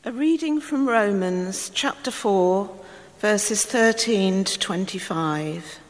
A reading from Romans chapter 4, verses 13 to 25.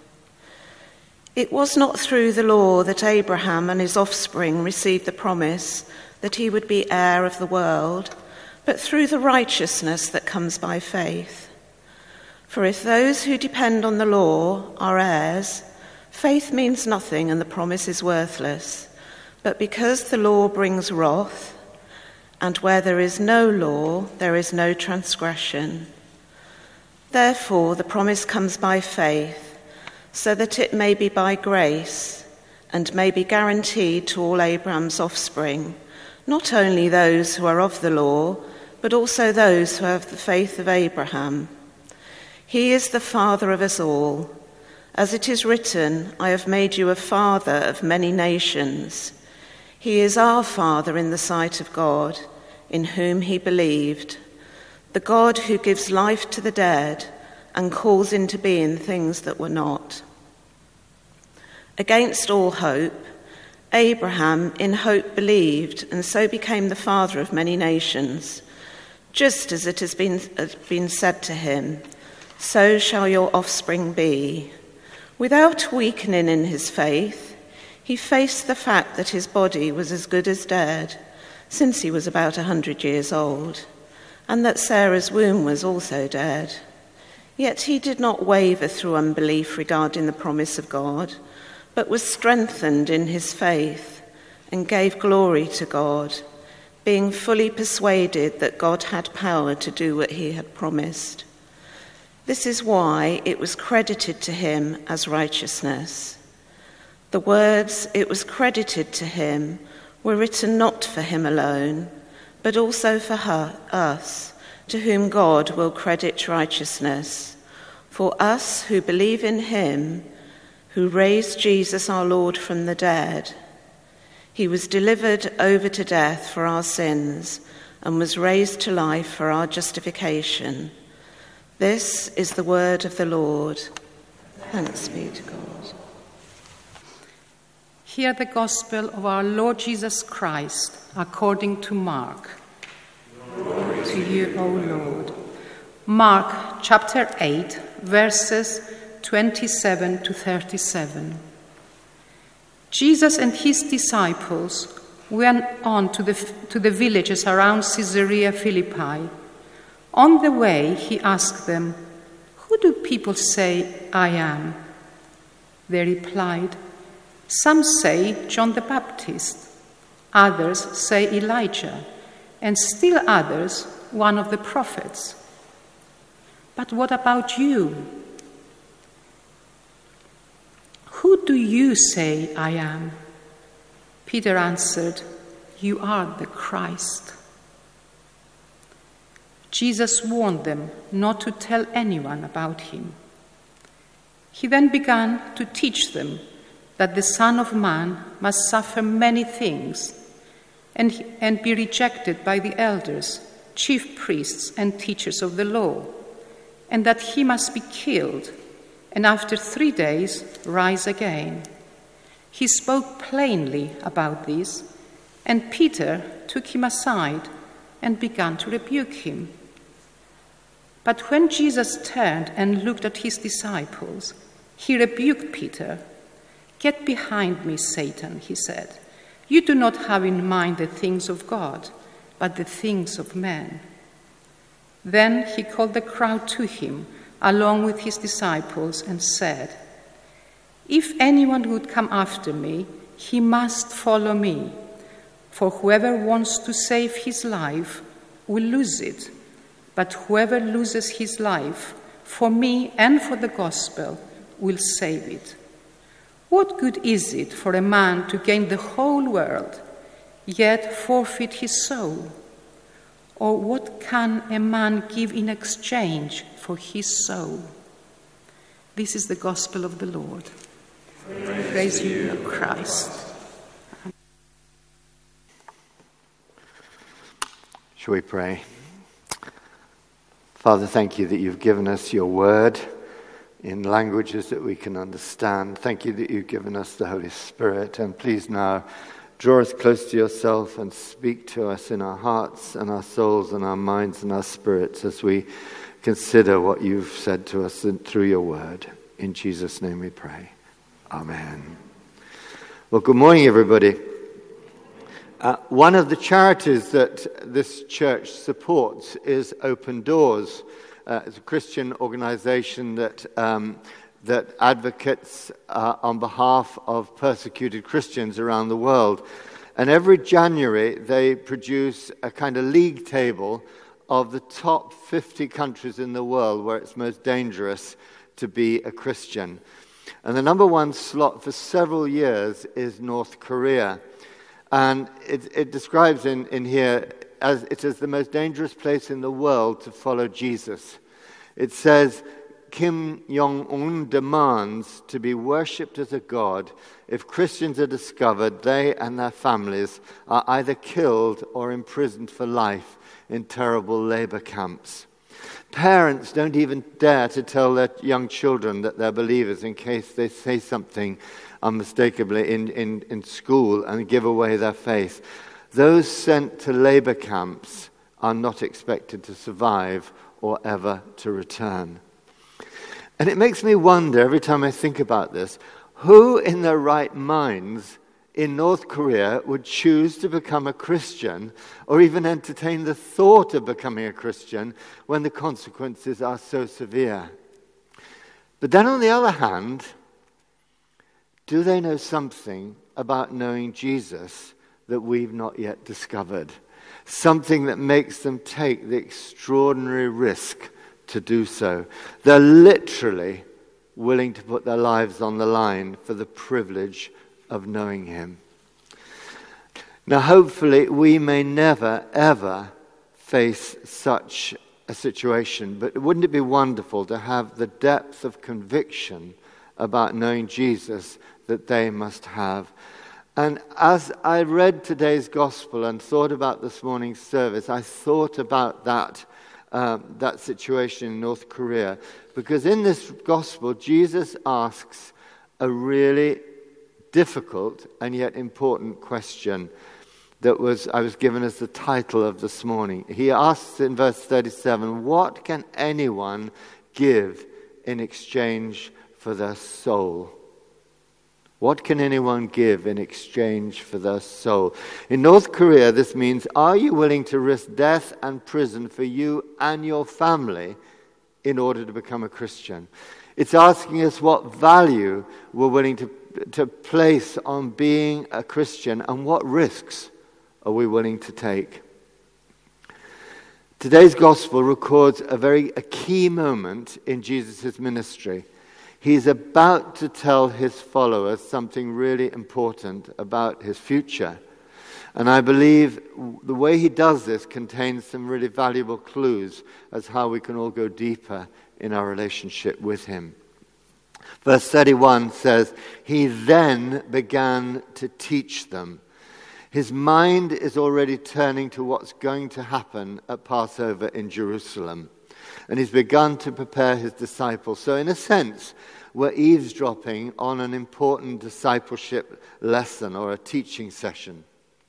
It was not through the law that Abraham and his offspring received the promise that he would be heir of the world, but through the righteousness that comes by faith. For if those who depend on the law are heirs, faith means nothing and the promise is worthless. But because the law brings wrath, and where there is no law, there is no transgression. Therefore, the promise comes by faith, so that it may be by grace, and may be guaranteed to all Abraham's offspring, not only those who are of the law, but also those who have the faith of Abraham. He is the father of us all. As it is written, I have made you a father of many nations. He is our Father in the sight of God, in whom he believed, the God who gives life to the dead and calls into being things that were not. Against all hope, Abraham in hope believed and so became the father of many nations, just as it has been said to him, so shall your offspring be. Without weakening in his faith, he faced the fact that his body was as good as dead, since he was about 100 years old, and that Sarah's womb was also dead. Yet he did not waver through unbelief regarding the promise of God, but was strengthened in his faith and gave glory to God, being fully persuaded that God had power to do what he had promised. This is why it was credited to him as righteousness. The words, "it was credited to him," were written not for him alone, but also for us, to whom God will credit righteousness. For us who believe in him, who raised Jesus our Lord from the dead. He was delivered over to death for our sins and was raised to life for our justification. This is the word of the Lord. Thanks be to God. Hear the gospel of our Lord Jesus Christ according to Mark. Glory to you, O Lord. Mark chapter 8, verses 27 to 37. Jesus and his disciples went on to the villages around Caesarea Philippi. On the way, he asked them, "Who do people say I am?" They replied, "Some say John the Baptist, others say Elijah, and still others one of the prophets. But what about you? Who do you say I am?" Peter answered, "You are the Christ." Jesus warned them not to tell anyone about him. He then began to teach them that the Son of Man must suffer many things and be rejected by the elders, chief priests, and teachers of the law, and that he must be killed and after 3 days rise again. He spoke plainly about this, and Peter took him aside and began to rebuke him. But when Jesus turned and looked at his disciples, he rebuked Peter. "Get behind me, Satan," he said. "You do not have in mind the things of God, but the things of men." Then he called the crowd to him, along with his disciples, and said, "If anyone would come after me, he must follow me. For whoever wants to save his life will lose it, but whoever loses his life for me and for the gospel will save it. What good is it for a man to gain the whole world, yet forfeit his soul? Or what can a man give in exchange for his soul?" This is the gospel of the Lord. Praise you, Christ. Shall we pray? Father, thank you that you've given us your word in languages that we can understand. Thank you that you've given us the Holy Spirit. And please now Draw us close to yourself and speak to us in our hearts and our souls and our minds and our spirits as we consider what you've said to us through your word. In Jesus' name we pray. Amen. Well, good morning, everybody. One of the charities that this church supports is Open Doors. It's a Christian organization that advocates on behalf of persecuted Christians around the world. And every January they produce a kind of league table of the top 50 countries in the world where it's most dangerous to be a Christian. And the number one slot for several years is North Korea. And it describes in here as it is the most dangerous place in the world to follow Jesus. It says, Kim Jong-un demands to be worshipped as a god. If Christians are discovered, they and their families are either killed or imprisoned for life in terrible labor camps. Parents don't even dare to tell their young children that they're believers in case they say something unmistakably in school and give away their faith. Those sent to labor camps are not expected to survive or ever to return. And it makes me wonder every time I think about this, who in their right minds in North Korea would choose to become a Christian or even entertain the thought of becoming a Christian when the consequences are so severe? But then on the other hand, do they know something about knowing Jesus that we've not yet discovered? Something that makes them take the extraordinary risk to do so. They're literally willing to put their lives on the line for the privilege of knowing him. Now, hopefully, we may never, ever face such a situation, but wouldn't it be wonderful to have the depth of conviction about knowing Jesus that they must have? And as I read today's gospel and thought about this morning's service, I thought about that situation in North Korea, because in this gospel, Jesus asks a really difficult and yet important question that I was given as the title of this morning. He asks in verse 37, what can anyone give in exchange for their soul? What can anyone give in exchange for their soul? In North Korea, this means, are you willing to risk death and prison for you and your family in order to become a Christian? It's asking us what value we're willing to place on being a Christian and what risks are we willing to take. Today's gospel records a key moment in Jesus' ministry. He's about to tell his followers something really important about his future. And I believe the way he does this contains some really valuable clues as how we can all go deeper in our relationship with him. Verse 31 says, he then began to teach them. His mind is already turning to what's going to happen at Passover in Jerusalem. And he's begun to prepare his disciples. So in a sense, we're eavesdropping on an important discipleship lesson or a teaching session.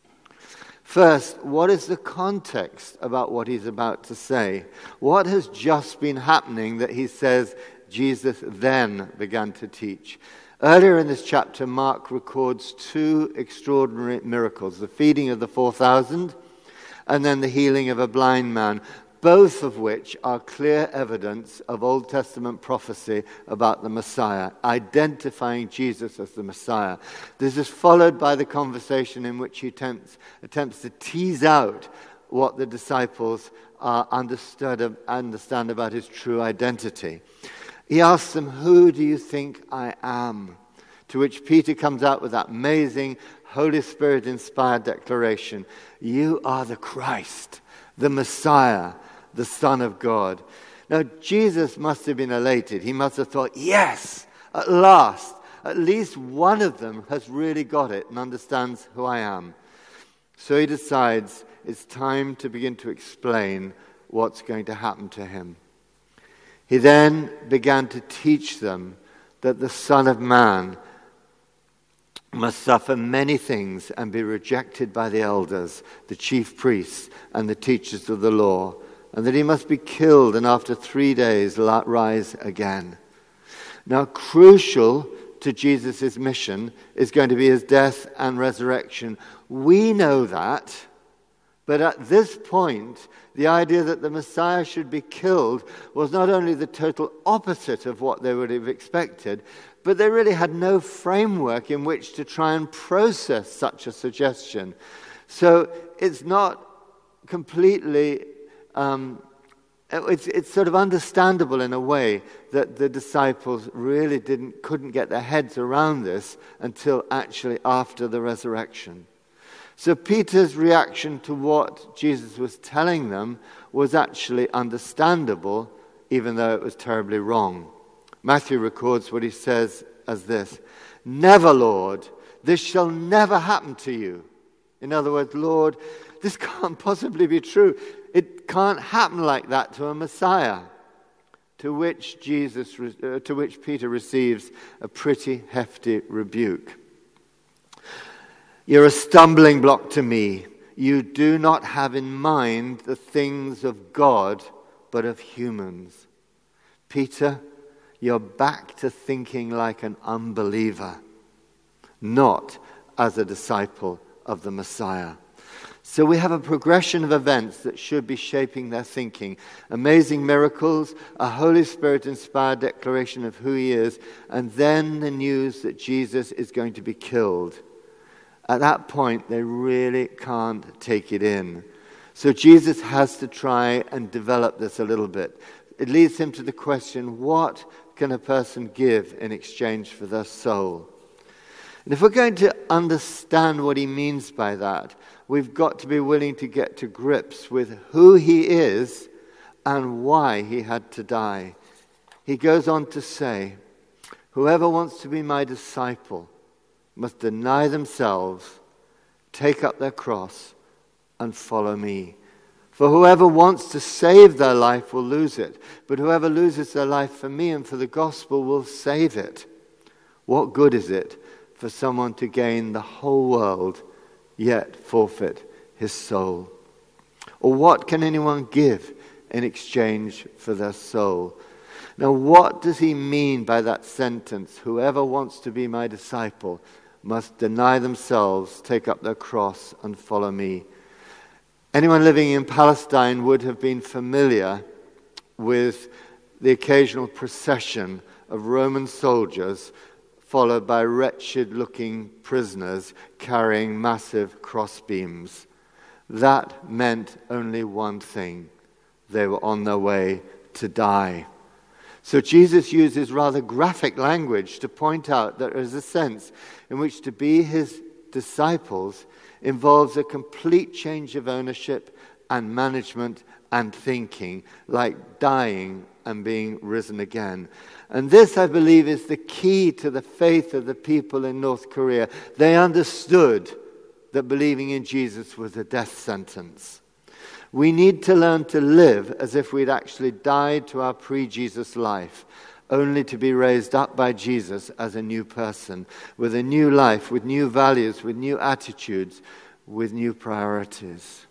First, what is the context about what he's about to say? What has just been happening that he says Jesus then began to teach? Earlier in this chapter, Mark records two extraordinary miracles, the feeding of the 4,000 and then the healing of a blind man, both of which are clear evidence of Old Testament prophecy about the Messiah, identifying Jesus as the Messiah. This is followed by the conversation in which he attempts to tease out what the disciples understand about his true identity. He asks them, who do you think I am? To which Peter comes out with that amazing Holy Spirit-inspired declaration, you are the Christ, the Messiah, the Son of God. Now, Jesus must have been elated. He must have thought, yes, at last, at least one of them has really got it and understands who I am. So he decides it's time to begin to explain what's going to happen to him. He then began to teach them that the Son of Man must suffer many things and be rejected by the elders, the chief priests, and the teachers of the law, and that he must be killed and after 3 days rise again. Now, crucial to Jesus' mission is going to be his death and resurrection. We know that, but at this point, the idea that the Messiah should be killed was not only the total opposite of what they would have expected, but they really had no framework in which to try and process such a suggestion. So it's not completely, it's sort of understandable in a way that the disciples really couldn't get their heads around this until actually after the resurrection. So Peter's reaction to what Jesus was telling them was actually understandable, even though it was terribly wrong. Matthew records what he says as this: "Never, Lord, this shall never happen to you." In other words, Lord, this can't possibly be true. It can't happen like that to a Messiah. To which Peter receives a pretty hefty rebuke. "You're a stumbling block to me. You do not have in mind the things of God, but of humans." Peter, you're back to thinking like an unbeliever, not as a disciple of the Messiah. So we have a progression of events that should be shaping their thinking. Amazing miracles, a Holy Spirit-inspired declaration of who he is, and then the news that Jesus is going to be killed. At that point, they really can't take it in. So Jesus has to try and develop this a little bit. It leads him to the question, what can a person give in exchange for their soul? And if we're going to understand what he means by that, we've got to be willing to get to grips with who he is and why he had to die. He goes on to say, "Whoever wants to be my disciple must deny themselves, take up their cross, and follow me. For whoever wants to save their life will lose it, but whoever loses their life for me and for the gospel will save it. What good is it for someone to gain the whole world, yet forfeit his soul? Or what can anyone give in exchange for their soul?" Now, what does he mean by that sentence? Whoever wants to be my disciple must deny themselves, take up their cross, and follow me. Anyone living in Palestine would have been familiar with the occasional procession of Roman soldiers followed by wretched-looking prisoners carrying massive crossbeams. That meant only one thing: they were on their way to die. So Jesus uses rather graphic language to point out that there is a sense in which to be his disciples involves a complete change of ownership and management and thinking, like dying and being risen again. And this, I believe, is the key to the faith of the people in North Korea. They understood that believing in Jesus was a death sentence. We need to learn to live as if we'd actually died to our pre-Jesus life, only to be raised up by Jesus as a new person, with a new life, with new values, with new attitudes, with new priorities.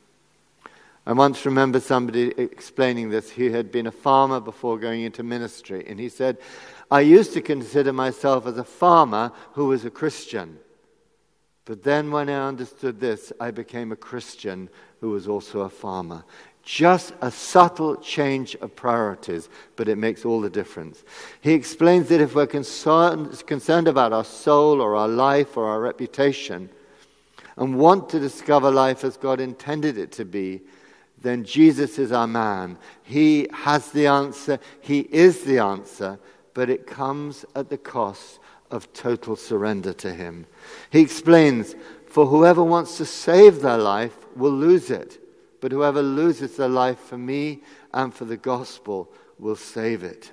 I once remember somebody explaining this. He had been a farmer before going into ministry, and he said, "I used to consider myself as a farmer who was a Christian. But then when I understood this, I became a Christian who was also a farmer." Just a subtle change of priorities, but it makes all the difference. He explains that if we're concerned about our soul or our life or our reputation and want to discover life as God intended it to be, then Jesus is our man. He has the answer. He is the answer, but it comes at the cost of total surrender to him. He explains, "For whoever wants to save their life will lose it, but whoever loses their life for me and for the gospel will save it."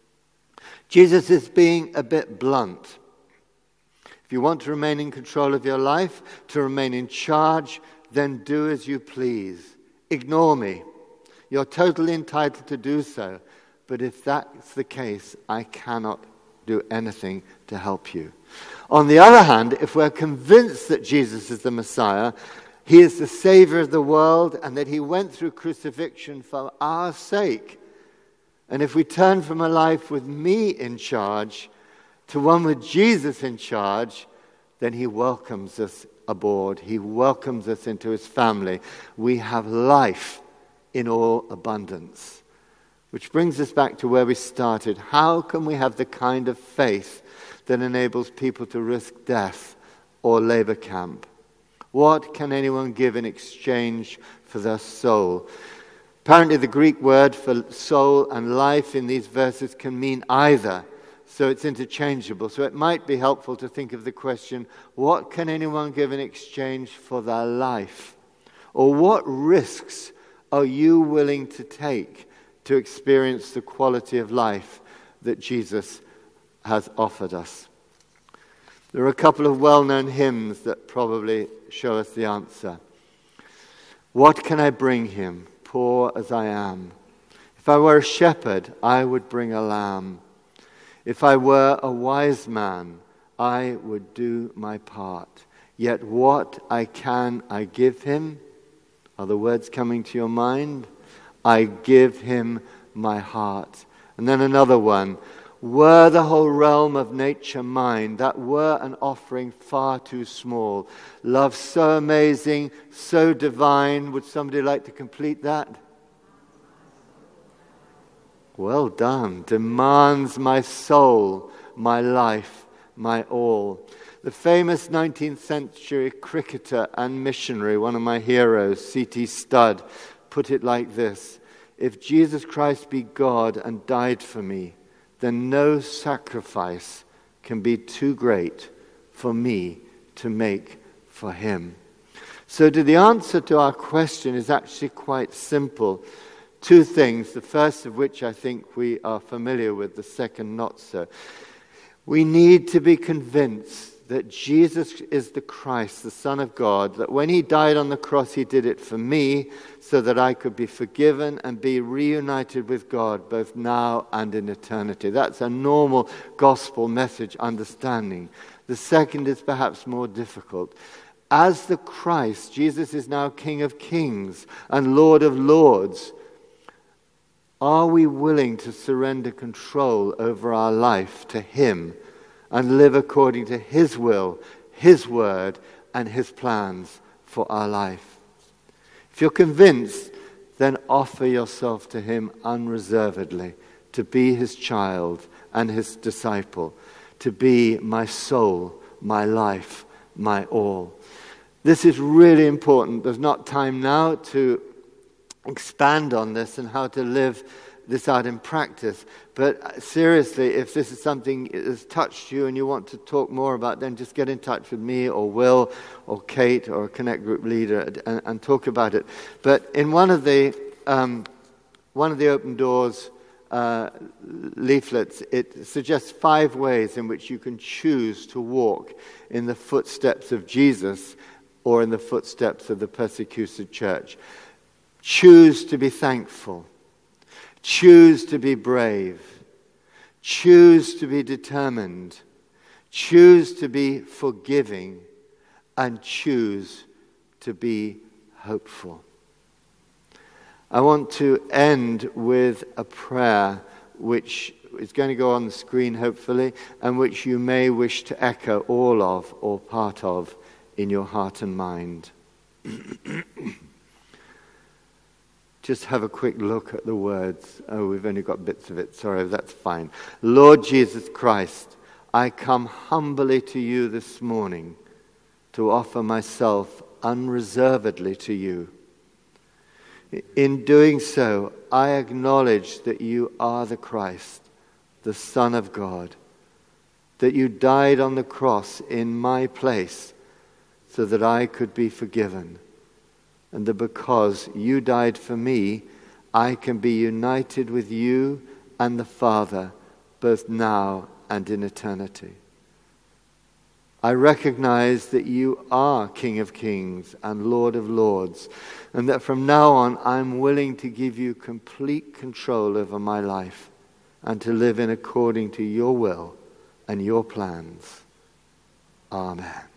Jesus is being a bit blunt. If you want to remain in control of your life, to remain in charge, then do as you please. Ignore me. You're totally entitled to do so. But if that's the case, I cannot do anything to help you. On the other hand, if we're convinced that Jesus is the Messiah, he is the Savior of the world, and that he went through crucifixion for our sake, and if we turn from a life with me in charge to one with Jesus in charge, then he welcomes us aboard. He welcomes us into his family. We have life in all abundance. Which brings us back to where we started. How can we have the kind of faith that enables people to risk death or labor camp? What can anyone give in exchange for their soul? Apparently the Greek word for soul and life in these verses can mean either. So it's interchangeable. So it might be helpful to think of the question, what can anyone give in exchange for their life? Or what risks are you willing to take to experience the quality of life that Jesus has offered us? There are a couple of well-known hymns that probably show us the answer. What can I bring him, poor as I am? If I were a shepherd, I would bring a lamb. If I were a wise man, I would do my part. Yet what I give him? Are the words coming to your mind? I give him my heart. And then another one. Were the whole realm of nature mine, that were an offering far too small. Love so amazing, so divine. Would somebody like to complete that? Well done. Demands my soul, my life, my all. The famous 19th century cricketer and missionary, one of my heroes, C.T. Studd, put it like this. If Jesus Christ be God and died for me, then no sacrifice can be too great for me to make for him. So the answer to our question is actually quite simple. Two things, the first of which I think we are familiar with, the second not so. We need to be convinced that Jesus is the Christ, the Son of God, that when he died on the cross, he did it for me so that I could be forgiven and be reunited with God both now and in eternity. That's a normal gospel message understanding. The second is perhaps more difficult. As the Christ, Jesus is now King of Kings and Lord of Lords. Are we willing to surrender control over our life to him and live according to his will, his word, and his plans for our life? If you're convinced, then offer yourself to him unreservedly, to be his child and his disciple, to be my soul, my life, my all. This is really important. There's not time now to expand on this and how to live this out in practice. But seriously, if this is something that has touched you and you want to talk more about, then just get in touch with me or Will or Kate or a Connect Group leader and talk about it. But in one of the Open Doors leaflets, it suggests 5 ways in which you can choose to walk in the footsteps of Jesus or in the footsteps of the persecuted church. Choose to be thankful. Choose to be brave. Choose to be determined. Choose to be forgiving. And choose to be hopeful. I want to end with a prayer which is going to go on the screen hopefully, and which you may wish to echo all of or part of in your heart and mind. Just have a quick look at the words. Oh, we've only got bits of it. Sorry, that's fine. Lord Jesus Christ, I come humbly to you this morning to offer myself unreservedly to you. In doing so, I acknowledge that you are the Christ, the Son of God, that you died on the cross in my place so that I could be forgiven. And that because you died for me, I can be united with you and the Father, both now and in eternity. I recognize that you are King of Kings and Lord of Lords, and that from now on I'm willing to give you complete control over my life and to live in according to your will and your plans. Amen.